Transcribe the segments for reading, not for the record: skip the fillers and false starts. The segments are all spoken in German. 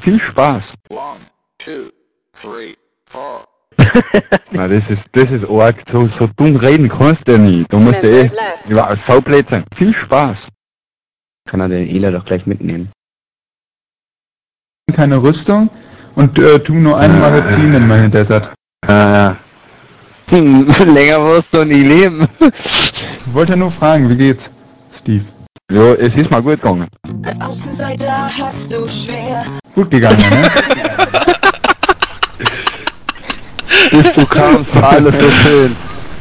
viel Spaß. 1, 2, 3, 4. Na, das ist arg. So dumm reden kannst du ja nie. Du musst ja ja, Saublödsinn. Viel Spaß. Kann er den Ela doch gleich mitnehmen. Keine Rüstung und tu nur ein Magazin in meine Desert. Länger wirst du nie leben. Ich wollte ja nur fragen, wie geht's, Steve? Ja, es ist mal gut gegangen. Als Außenseiter hast du schwer. Gut gegangen, ne? Bist du kamst, war alles so schön.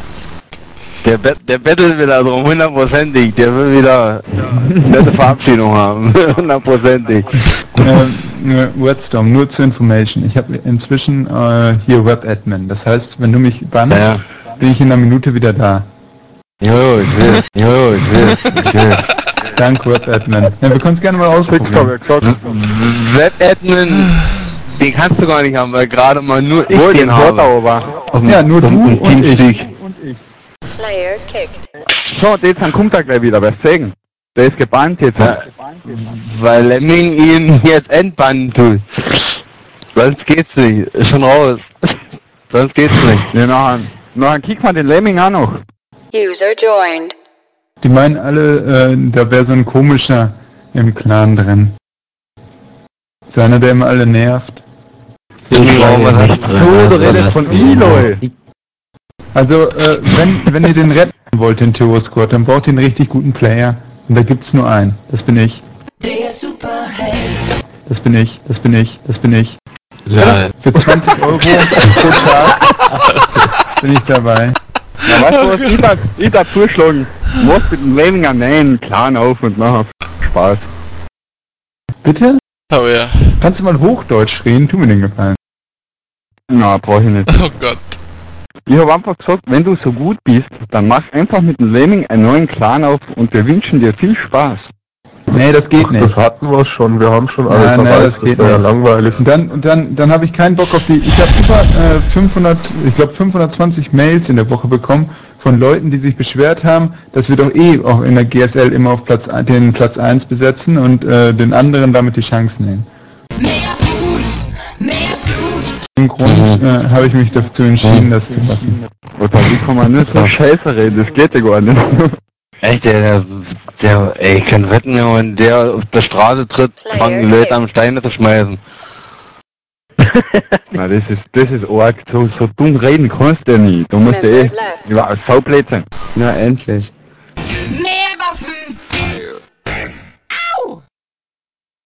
Der bettelt wieder drum, hundertprozentig. Der will wieder nette Verabschiedung haben. Hundertprozentig. Wordstorm, nur zur Information. Ich habe inzwischen hier Web-Admin. Das heißt, wenn du mich bannst, bin ich in einer Minute wieder da. Jo, ich will. Danke, Web-Admin. Ja, wir können es gerne mal ausprobieren. Web-Admin, den kannst du gar nicht haben, weil gerade mal nur ich den habe. Ja, nur du und ich. Player kicked. So, jetzt dann kommt er gleich wieder, was sagen? Der ist gebannt jetzt. Ja, weil Lemming ihn jetzt entbannen tut. Sonst geht's nicht. Ist schon raus. Sonst geht's nicht. Ja, nachher kick mal den Lemming an noch. User joined. Die meinen alle, da wäre so ein komischer im Clan drin. So einer, der immer alle nervt. So, du redest von Eloy. Also, wenn ihr den retten wollt, den Terror Squad, dann braucht ihr einen richtig guten Player. Und da gibt's nur einen. Das bin ich. Der Superheld. Das bin ich. Ja. Für 20 € pro Tag bin ich dabei. Na, weißt du was, ich darf vorschlagen, mach mit dem Lemming einen Clan auf und nachher Spaß. Bitte? Oh ja. Kannst du mal Hochdeutsch reden? Tu mir den Gefallen. Na, brauch ich nicht. Oh Gott. Ich habe einfach gesagt, wenn du so gut bist, dann mach einfach mit dem Lemming einen neuen Clan auf und wir wünschen dir viel Spaß. Nee, das geht nicht. Das hatten wir schon, wir haben schon alles Nein, dabei, das geht wäre ja nicht. langweilig. Und dann habe ich keinen Bock auf die. Ich habe über 520 Mails in der Woche bekommen von Leuten, die sich beschwert haben, dass wir doch auch in der GSL immer auf den Platz 1 besetzen und den anderen damit die Chance nehmen. Mehr Blut. Im Grund habe ich mich dazu entschieden, das zu lassen. Oder wie kann man nicht so scheiße reden, das geht ja gar nicht. Echt, ey, ich kann wetten, wenn der auf der Straße tritt, fangen die Leute an Steine zu schmeißen. Na, das ist arg. So dumm reden kannst du ja nie. Du musst ja ja, Saublödsinn. Na, endlich. Mehr